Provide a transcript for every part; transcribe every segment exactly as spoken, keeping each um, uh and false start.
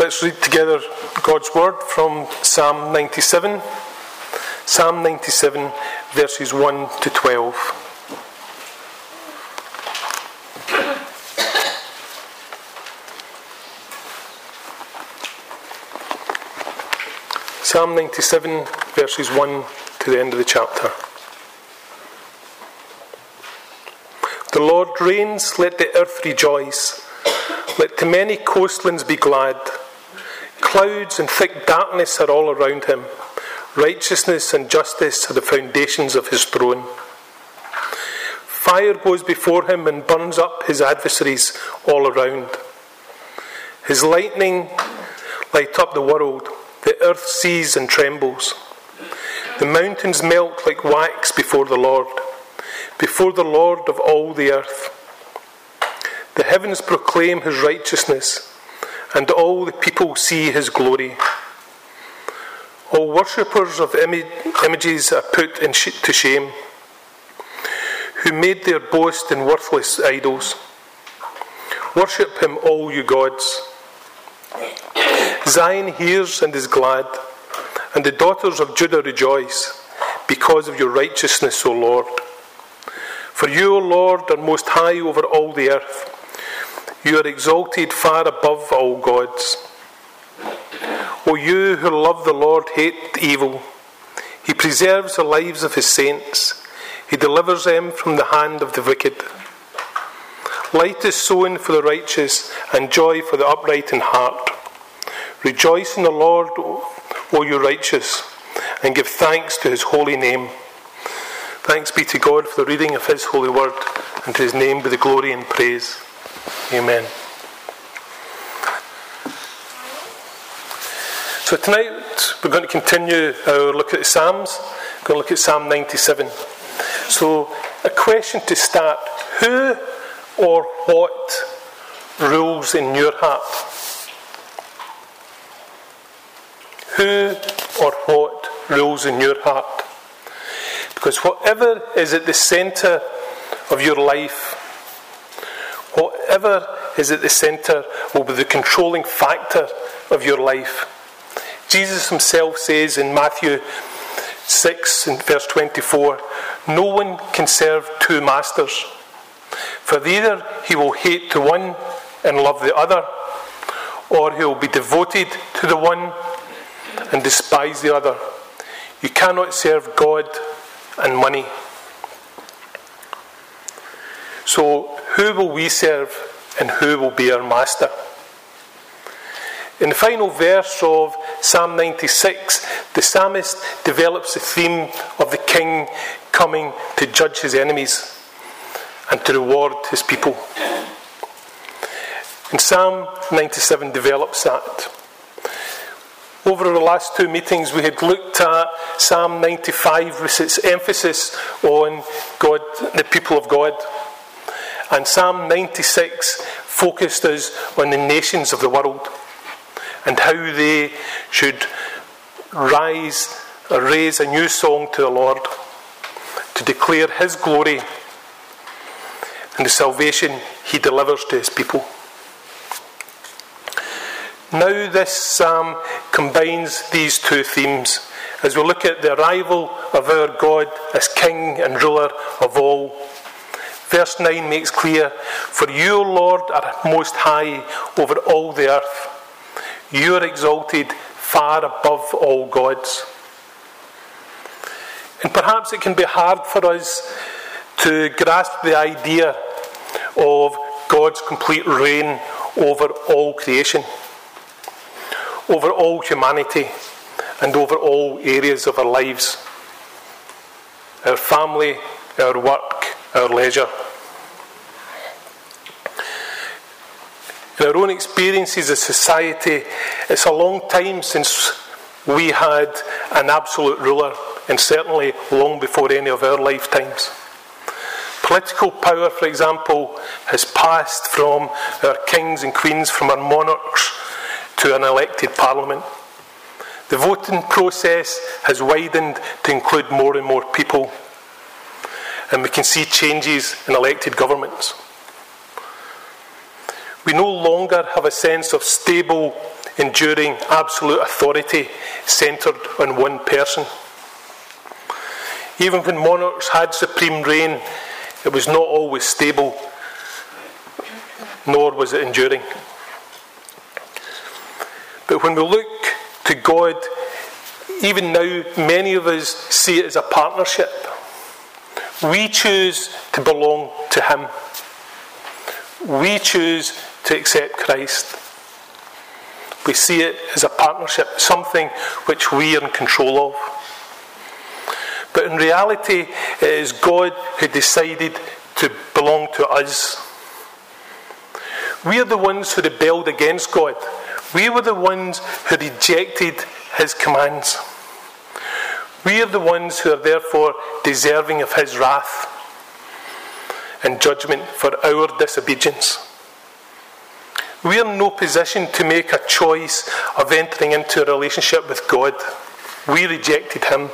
Let's read together God's word from Psalm ninety-seven. Psalm ninety-seven, verses one to twelve. Psalm ninety-seven, verses one to the end of the chapter. The Lord reigns, let the earth rejoice. Let the many coastlands be glad. Clouds and thick darkness are all around him. Righteousness and justice are the foundations of his throne. Fire goes before him and burns up his adversaries all around. His lightning light up the world. The earth sees and trembles. The mountains melt like wax before the Lord, before the Lord of all the earth. The heavens proclaim his righteousness, and all the people see his glory. All worshippers of imi- images are put in sh- to shame, who made their boast in worthless idols. Worship him, all you gods. Zion hears and is glad, and the daughters of Judah rejoice, because of your righteousness, O Lord. For you, O Lord, are most high over all the earth. You are exalted far above all gods. O you who love the Lord, hate evil. He preserves the lives of his saints. He delivers them from the hand of the wicked. Light is sown for the righteous, and joy for the upright in heart. Rejoice in the Lord, O you righteous, and give thanks to his holy name. Thanks be to God for the reading of his holy word, and to his name be the glory and praise. Amen. So tonight we're going to continue our look at the Psalms. We're going to look at Psalm ninety-seven. So a question to start: who or what rules in your heart? Who or what rules in your heart? Because whatever is at the centre of your life, whatever is at the centre will be the controlling factor of your life. Jesus himself says in Matthew six and verse twenty-four, no one can serve two masters, for either he will hate the one and love the other, or he will be devoted to the one and despise the other. You cannot serve God and money. So who will we serve, and who will be our master? In the final verse of Psalm ninety-six, the psalmist develops the theme of the king coming to judge his enemies and to reward his people. And Psalm ninety-seven develops that. Over the last two meetings, we had looked at Psalm ninety-five with its emphasis on God, the people of God. And Psalm ninety-six focused us on the nations of the world and how they should rise or raise a new song to the Lord to declare his glory and the salvation he delivers to his people. Now this psalm combines these two themes as we look at the arrival of our God as King and ruler of all. Verse nine makes clear, for you, O Lord, are most high over all the earth. You are exalted far above all gods. And perhaps it can be hard for us to grasp the idea of God's complete reign over all creation, over all humanity, and over all areas of our lives. Our family, our work, our leisure. In our own experiences as society, it's a long time since we had an absolute ruler, and certainly long before any of our lifetimes. Political power, for example, has passed from our kings and queens, from our monarchs, to an elected parliament. The voting process has widened to include more and more people, and we can see changes in elected governments. We no longer have a sense of stable enduring absolute authority centred on one person. Even when monarchs had supreme reign, it was not always stable, nor was it enduring. But when we look to God, even now many of us see it as a partnership. We choose to belong to Him. We choose to accept Christ. We see it as a partnership, something which we are in control of. But in reality, it is God who decided to belong to us. We are the ones who rebelled against God. We were the ones who rejected His commands. We are the ones who are therefore deserving of His wrath and judgment for our disobedience. We are in no position to make a choice of entering into a relationship with God. We rejected Him.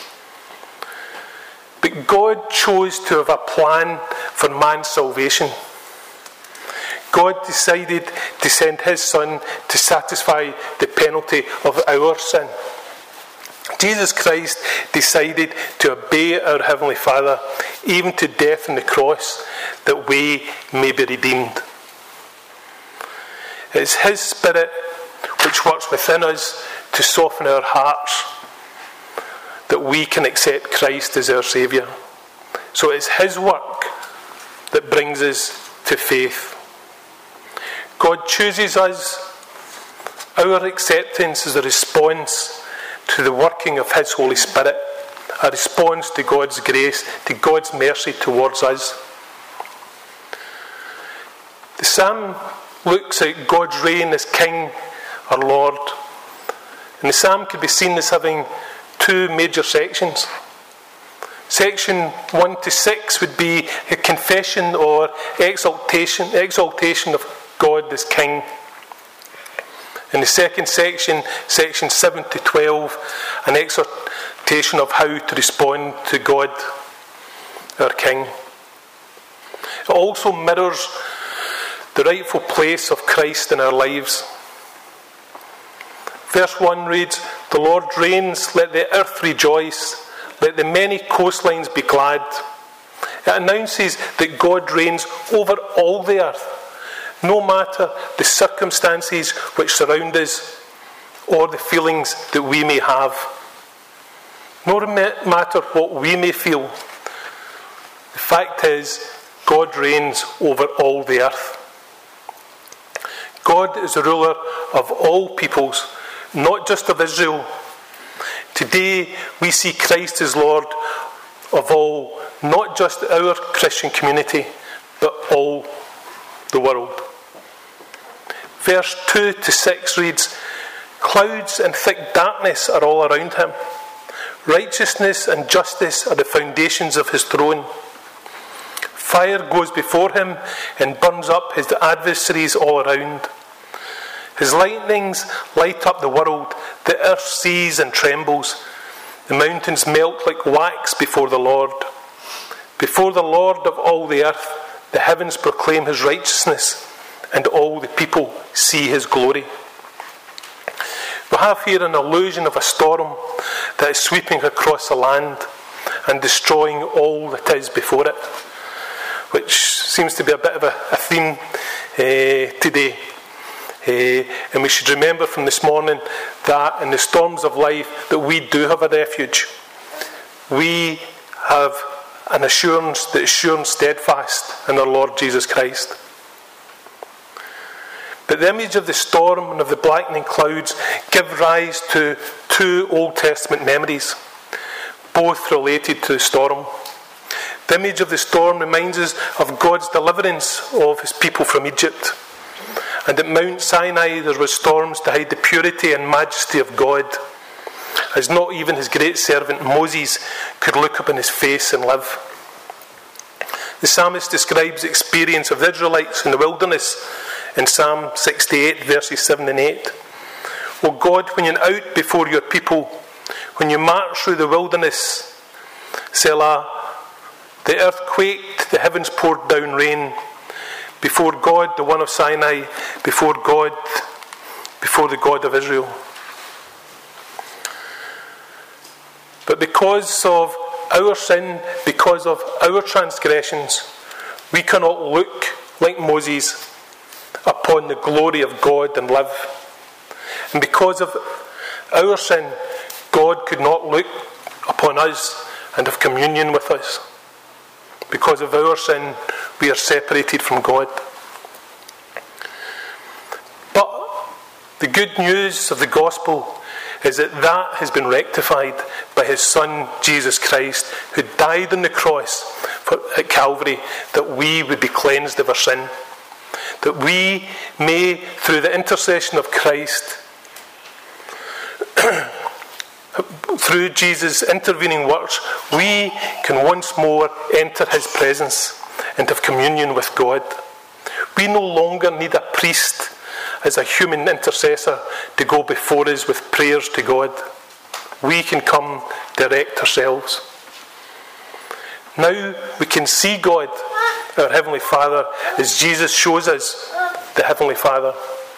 But God chose to have a plan for man's salvation. God decided to send His Son to satisfy the penalty of our sin. Jesus Christ decided to obey our Heavenly Father, even to death on the cross, that we may be redeemed. It is His Spirit which works within us to soften our hearts, that we can accept Christ as our Saviour. So it is His work that brings us to faith. God chooses us. Our acceptance is a response to the working of His Holy Spirit, a response to God's grace, to God's mercy towards us. The psalm looks at God's reign as King or Lord. And the psalm could be seen as having two major sections. Section one to six would be a confession or exaltation, exaltation of God as King. In the second section, section seven to twelve, an exhortation of how to respond to God, our King. It also mirrors the rightful place of Christ in our lives. Verse one reads, "The Lord reigns, let the earth rejoice, let the many coastlines be glad." It announces that God reigns over all the earth, no matter the circumstances which surround us or the feelings that we may have. No matter what we may feel, the fact is, God reigns over all the earth. God is the ruler of all peoples, not just of Israel. Today we see Christ as Lord of all, not just our Christian community, but all the world. Verse two to six reads, "Clouds and thick darkness are all around Him. Righteousness and justice are the foundations of His throne. Fire goes before Him and burns up His adversaries all around. His lightnings light up the world. The earth sees and trembles. The mountains melt like wax before the Lord. Before the Lord of all the earth, the heavens proclaim His righteousness, and all the people see His glory." We have here an allusion of a storm that is sweeping across the land and destroying all that is before it, which seems to be a bit of a, a theme uh, today. Uh, and we should remember from this morning that in the storms of life that we do have a refuge. We have an assurance that is sure and steadfast in our Lord Jesus Christ. But the image of the storm and of the blackening clouds give rise to two Old Testament memories, both related to the storm. The image of the storm reminds us of God's deliverance of His people from Egypt. And at Mount Sinai there were storms to hide the purity and majesty of God, as not even His great servant Moses could look upon His face and live. The psalmist describes the experience of the Israelites in the wilderness in Psalm sixty-eight, verses seven and eight. "O God, when you're out before your people, when you march through the wilderness, Selah, the earth quaked, the heavens poured down rain. Before God, the one of Sinai, before God, before the God of Israel. But because of our sin, because of our transgressions, we cannot look like Moses upon the glory of God and live. And because of our sin, God could not look upon us and have communion with us. Because of our sin, we are separated from God. But the good news of the gospel is that that has been rectified by his Son, Jesus Christ, who died on the cross for, at Calvary, that we would be cleansed of our sin. That we may, through the intercession of Christ, through Jesus' intervening works, we can once more enter his presence and have communion with God. We no longer need a priest as a human intercessor to go before us with prayers to God. We can come direct ourselves. Now we can see God, our Heavenly Father, as Jesus shows us the Heavenly Father.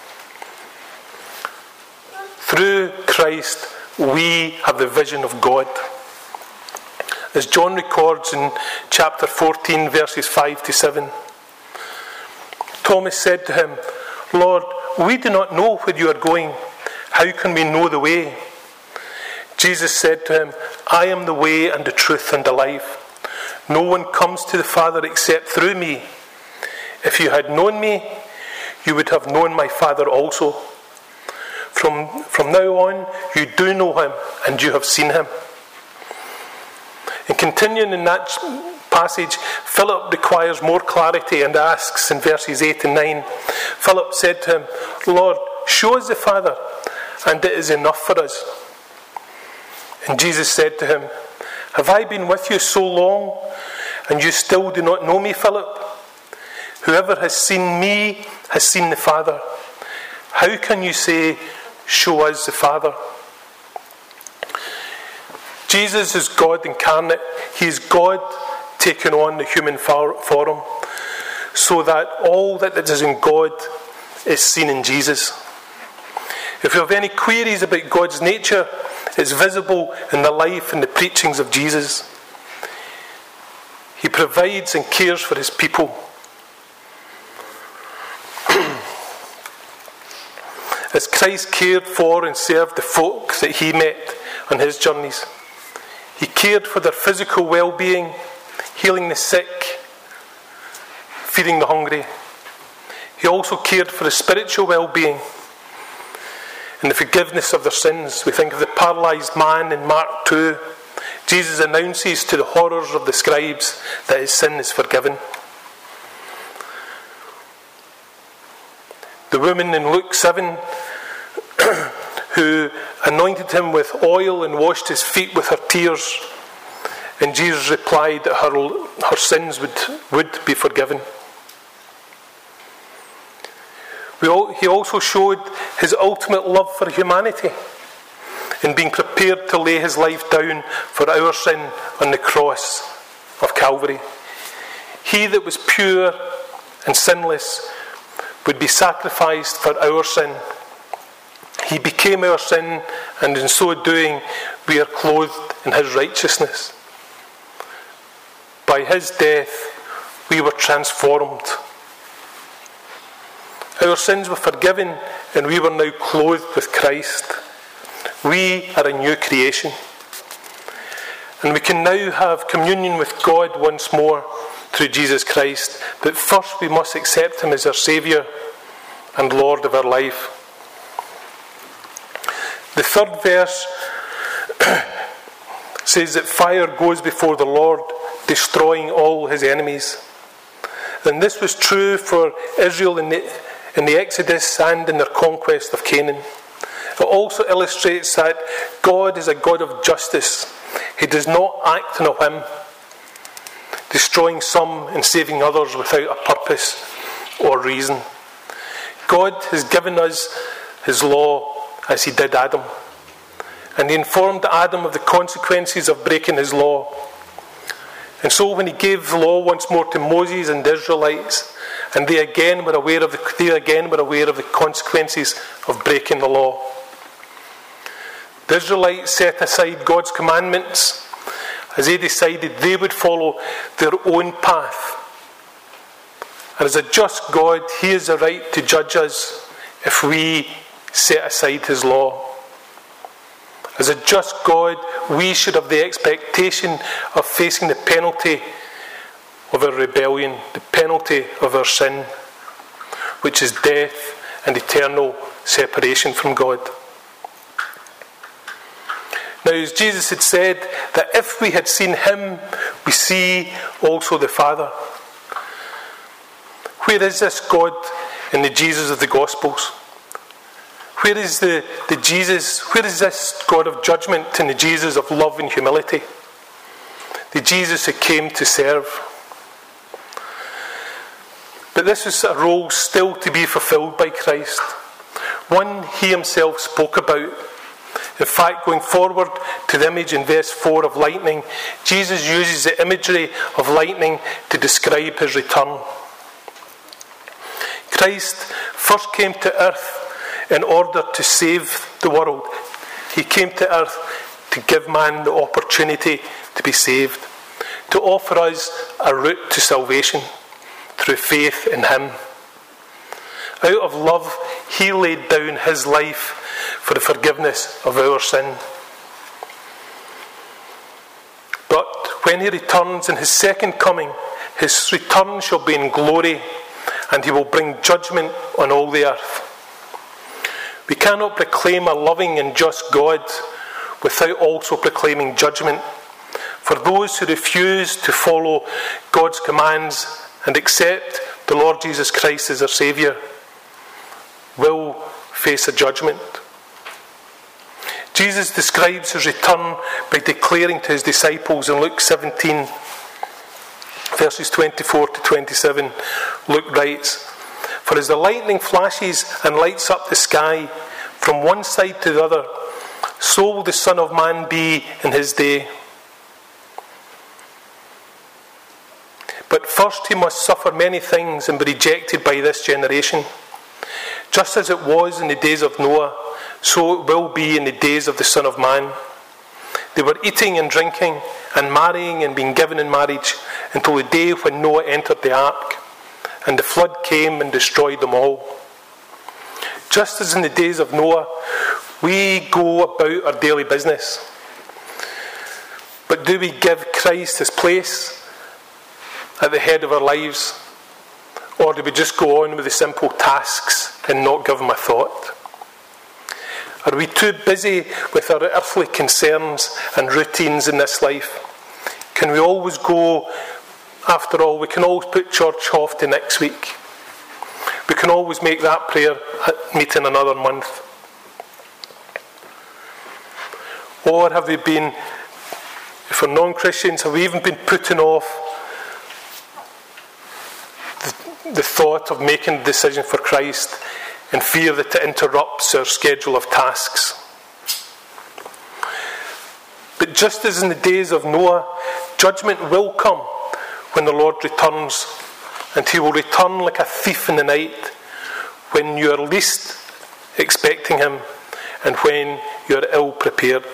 Through Christ, we have the vision of God. As John records in chapter fourteen, verses five to seven, Thomas said to him, "Lord, we do not know where you are going. How can we know the way?" Jesus said to him, "I am the way and the truth and the life. No one comes to the Father except through me. If you had known me, you would have known my Father also. From, from now on, you do know him and you have seen him." And continuing in that passage, Philip requires more clarity and asks in verses eight and nine. Philip said to him, "Lord, show us the Father, and it is enough for us." And Jesus said to him, "Have I been with you so long, and you still do not know me, Philip? Whoever has seen me has seen the Father. How can you say, 'Show us the Father'?" Jesus is God incarnate. He is God taking on the human form, so that all that is in God is seen in Jesus. If you have any queries about God's nature, it's visible in the life and the preachings of Jesus. He provides and cares for his people. As Christ cared for and served the folk that he met on his journeys, he cared for their physical well-being, healing the sick, feeding the hungry. He also cared for the spiritual well-being and the forgiveness of their sins. We think of the paralysed man in Mark two. Jesus announces to the horrors of the scribes that his sin is forgiven. The woman in Luke seven who anointed him with oil and washed his feet with her tears, and Jesus replied that her, her sins would, would be forgiven. We all, he also showed his ultimate love for humanity in being prepared to lay his life down for our sin on the cross of Calvary. He that was pure and sinless would be sacrificed for our sin. He became our sin, and in so doing, we are clothed in his righteousness. By his death, we were transformed. Our sins were forgiven, and we were now clothed with Christ. We are a new creation. And we can now have communion with God once more through Jesus Christ. But first we must accept him as our Saviour and Lord of our life. The third verse says that fire goes before the Lord, destroying all his enemies. And this was true for Israel in the, in the Exodus and in their conquest of Canaan. It also illustrates that God is a God of justice. He does not act on a whim, destroying some and saving others without a purpose or reason. God has given us his law as he did Adam. And he informed Adam of the consequences of breaking his law. And so when he gave the law once more to Moses and the Israelites, And they again were aware of the, they again were aware of the consequences of breaking the law. The Israelites set aside God's commandments as they decided they would follow their own path. And as a just God, he has the right to judge us if we set aside his law. As a just God, we should have the expectation of facing the penalty of our rebellion, the penalty of our sin, which is death and eternal separation from God. Now, as Jesus had said, that if we had seen him, we see also the Father. Where is this God in the Jesus of the Gospels? Where is the, the Jesus, where is this God of judgment in the Jesus of love and humility? The Jesus who came to serve. But this is a role still to be fulfilled by Christ. One he himself spoke about. In fact, going forward to the image in verse four of lightning, Jesus uses the imagery of lightning to describe his return. Christ first came to earth in order to save the world. He came to earth to give man the opportunity to be saved, to offer us a route to salvation through faith in him. Out of love, he laid down his life for the forgiveness of our sin. But when he returns in his second coming, his return shall be in glory, and he will bring judgment on all the earth. We cannot proclaim a loving and just God without also proclaiming judgment for those who refuse to follow God's commands and accept the Lord Jesus Christ as their Saviour will face a judgment. Jesus describes his return by declaring to his disciples in Luke seventeen, verses twenty-four to twenty-seven, Luke writes, "For as the lightning flashes and lights up the sky from one side to the other, so will the Son of Man be in his day. But first he must suffer many things and be rejected by this generation. Just as it was in the days of Noah, so it will be in the days of the Son of Man. They were eating and drinking and marrying and being given in marriage until the day when Noah entered the ark, and the flood came and destroyed them all. Just as in the days of Noah, we go about our daily business. But do we give Christ his place at the head of our lives? Or do we just go on with the simple tasks and not give them a thought? Are we too busy with our earthly concerns and routines in this life? Can we always go, after all, we can always put church off to next week. We can always make that prayer meeting another month. Or have we been, if we're non-Christians, have we even been putting off the, the thought of making a decision for Christ in fear that it interrupts our schedule of tasks? But just as in the days of Noah, judgment will come when the Lord returns, and he will return like a thief in the night when you are least expecting him and when you are ill prepared.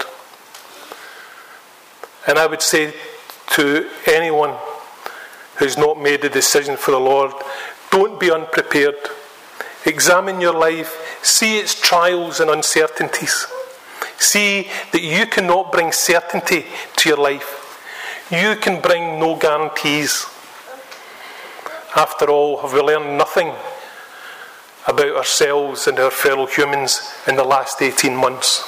And I would say to anyone who's not made a decision for the Lord, don't be unprepared. Examine your life, see its trials and uncertainties. See that you cannot bring certainty to your life. You can bring no guarantees. After all, have we learned nothing about ourselves and our fellow humans in the last eighteen months?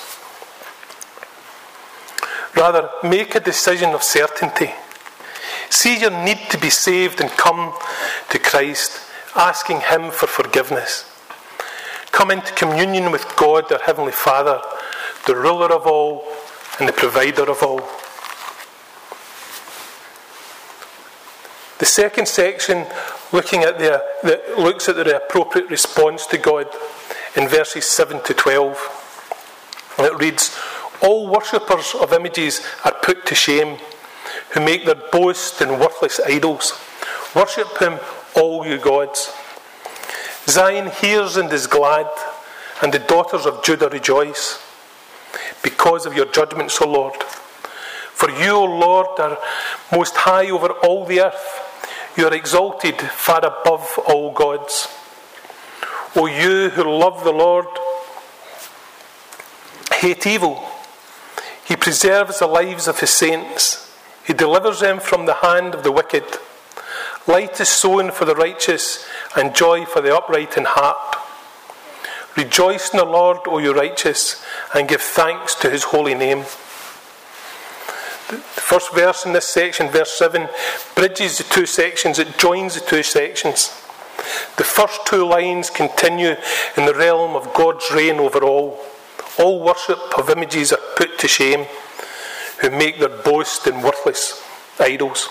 Rather, make a decision of certainty. See your need to be saved and come to Christ, asking him for forgiveness. Come into communion with God, our Heavenly Father, the ruler of all and the provider of all. The second section looking at the, the, looks at the appropriate response to God in verses seven to twelve. And it reads, "All worshippers of images are put to shame, who make their boast in worthless idols. Worship him, all you gods. Zion hears and is glad, and the daughters of Judah rejoice, because of your judgments, O Lord. For you, O Lord, are most high over all the earth. You are exalted far above all gods. O you who love the Lord, hate evil. He preserves the lives of his saints. He delivers them from the hand of the wicked. Light is sown for the righteous, and joy for the upright in heart. Rejoice in the Lord, O you righteous, and give thanks to his holy name. The first verse in this section, verse seven, bridges the two sections. It joins the two sections. The first two lines continue in the realm of God's reign over all. All worship of images are put to shame, who make their boast in worthless idols.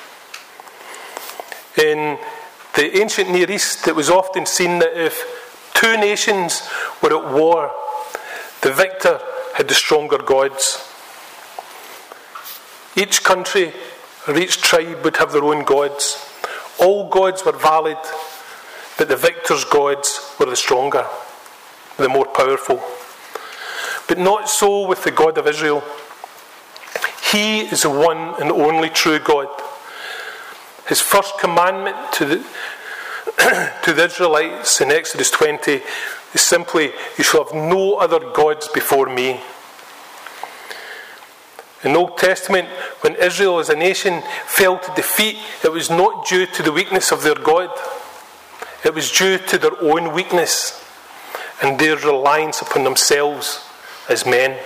In the ancient Near East, it was often seen that if two nations were at war, the victor had the stronger gods. Each country or each tribe would have their own gods. All gods were valid, but the victor's gods were the stronger, the more powerful. But not so with the God of Israel. He is the one and only true God. His first commandment to the, to the Israelites in Exodus twenty is simply, you shall have no other gods before me. In the Old Testament, when Israel as a nation fell to defeat, it was not due to the weakness of their God. It was due to their own weakness and their reliance upon themselves as men.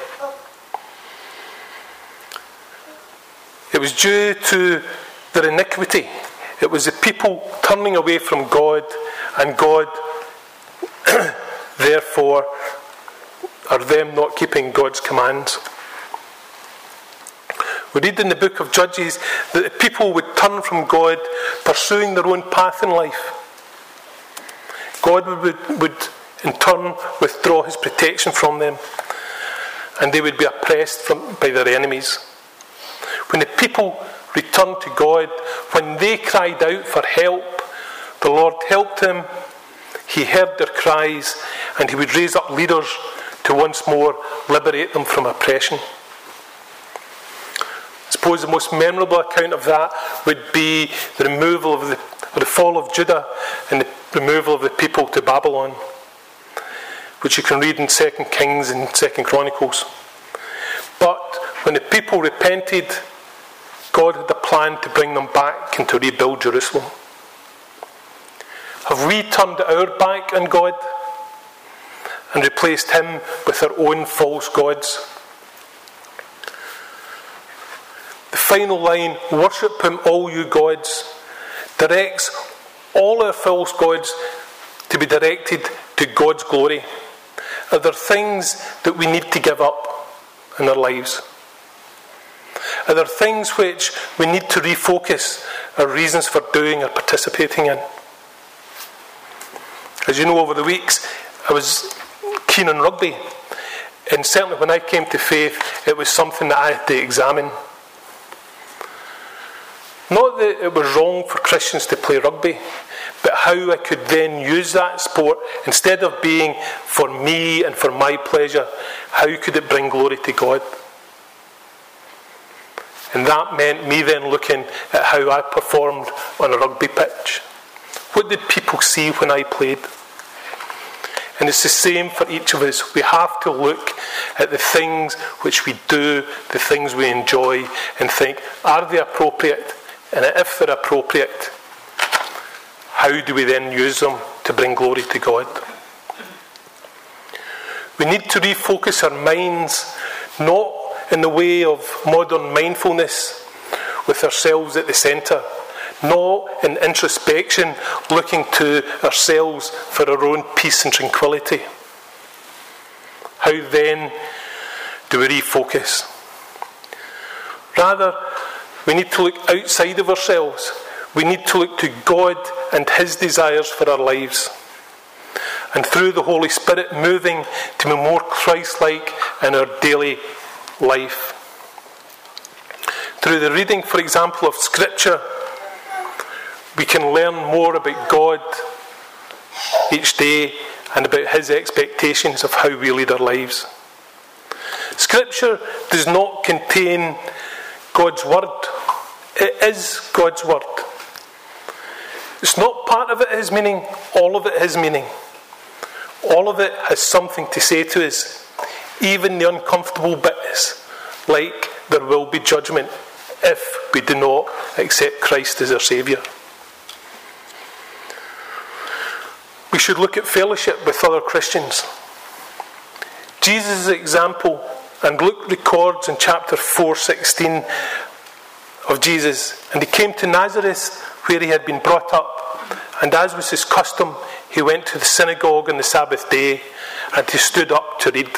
It was due to their iniquity. It was the people turning away from God, and God, therefore, are them not keeping God's commands. We read in the book of Judges that the people would turn from God, pursuing their own path in life. God would, would in turn withdraw his protection from them, and they would be oppressed from, by their enemies. When the people returned to God, when they cried out for help, the Lord helped them. He heard their cries, and he would raise up leaders to once more liberate them from oppression. I suppose the most memorable account of that would be the removal of the, or the fall of Judah and the removal of the people to Babylon, which you can read in Second Kings and Second Chronicles. But when the people repented, God had a plan to bring them back and to rebuild Jerusalem. Have we turned our back on God and replaced him with our own false gods? The final line, worship him, all you gods, directs all our false gods to be directed to God's glory. Are there things that we need to give up in our lives? Are there things which we need to refocus our reasons for doing or participating in? As you know, over the weeks, I was keen on rugby. And certainly when I came to faith, it was something that I had to examine. Not that it was wrong for Christians to play rugby, but how I could then use that sport, instead of being for me and for my pleasure, how could it bring glory to God? And that meant me then looking at how I performed on a rugby pitch. What did people see when I played? And it's the same for each of us. We have to look at the things which we do, the things we enjoy, and think, are they appropriate? And if they're appropriate, how do we then use them to bring glory to God? We need to refocus our minds, not in the way of modern mindfulness, with ourselves at the centre, not in introspection, looking to ourselves for our own peace and tranquility. How then do we refocus? Rather, we need to look outside of ourselves. We need to look to God and his desires for our lives. And through the Holy Spirit, moving to be more Christ-like in our daily life. Through the reading, for example, of Scripture, we can learn more about God each day and about his expectations of how we lead our lives. Scripture does not contain God's word. It is God's word. It's not part of it his meaning, all of it his meaning. All of it has something to say to us, even the uncomfortable bits, like there will be judgment if we do not accept Christ as our Saviour. We should look at fellowship with other Christians. Jesus' example, and Luke records in chapter four sixteen of Jesus, and he came to Nazareth where he had been brought up, and as was his custom, he went to the synagogue on the Sabbath day, and he stood up to read.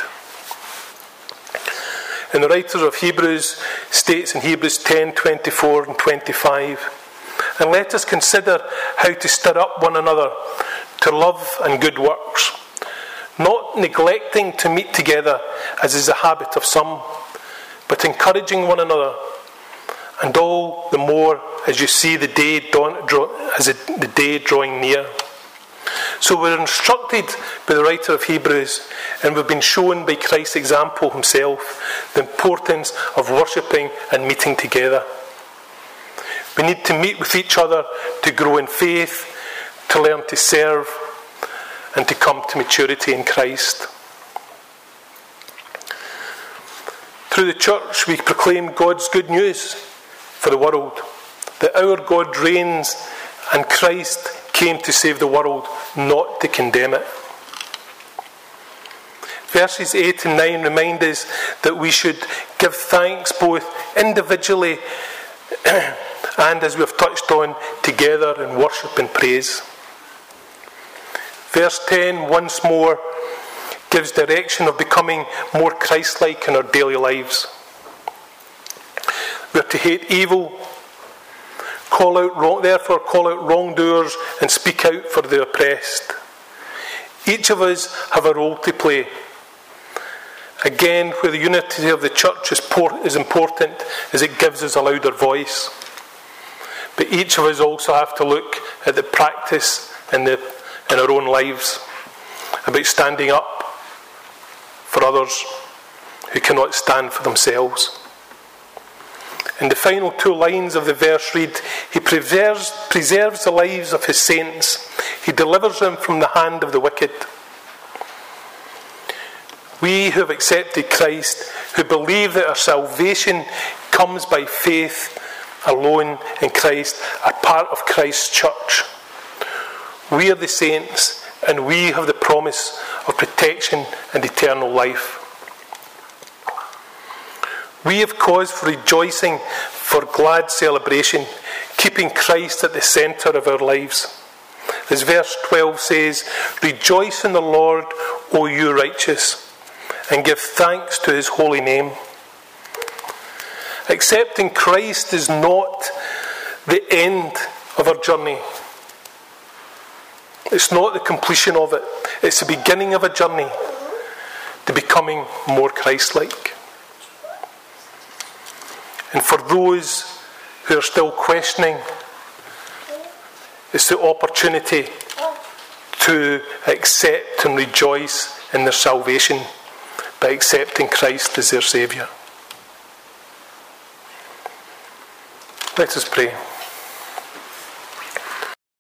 And the writer of Hebrews states in Hebrews ten twenty-four and twenty-five, and let us consider how to stir up one another to love and good works, not neglecting to meet together as is the habit of some, but encouraging one another, and all the more as you see the day dawn, draw, as it, the day drawing near. So we're instructed by the writer of Hebrews, and we've been shown by Christ's example himself the importance of worshipping and meeting together. We need to meet with each other to grow in faith, to learn to serve, and to come to maturity in Christ. Through the church, we proclaim God's good news for the world, that our God reigns and Christ came to save the world, not to condemn it. Verses eight and nine remind us that we should give thanks both individually and, as we have touched on, together in worship and praise. Verse ten once more gives direction of becoming more Christ-like in our daily lives. We are to hate evil, call out wrong, therefore call out wrongdoers and speak out for the oppressed. Each of us have a role to play. Again, where the unity of the church is, por- is important, as it gives us a louder voice. But each of us also have to look at the practice in, the, in our own lives about standing up for others who cannot stand for themselves. In the final two lines of the verse read, He preserves, preserves the lives of His saints. He delivers them from the hand of the wicked. We who have accepted Christ, who believe that our salvation comes by faith alone in Christ, are part of Christ's church. We are the saints, and we have the promise of protection and eternal life. We have cause for rejoicing, for glad celebration, keeping Christ at the centre of our lives. As verse twelve says, Rejoice in the Lord, O you righteous, and give thanks to His holy name. Accepting Christ is not the end of our journey. It's not the completion of it. It's the beginning of a journey to becoming more Christ-like. And for those who are still questioning, it's the opportunity to accept and rejoice in their salvation by accepting Christ as their Saviour. Let us pray.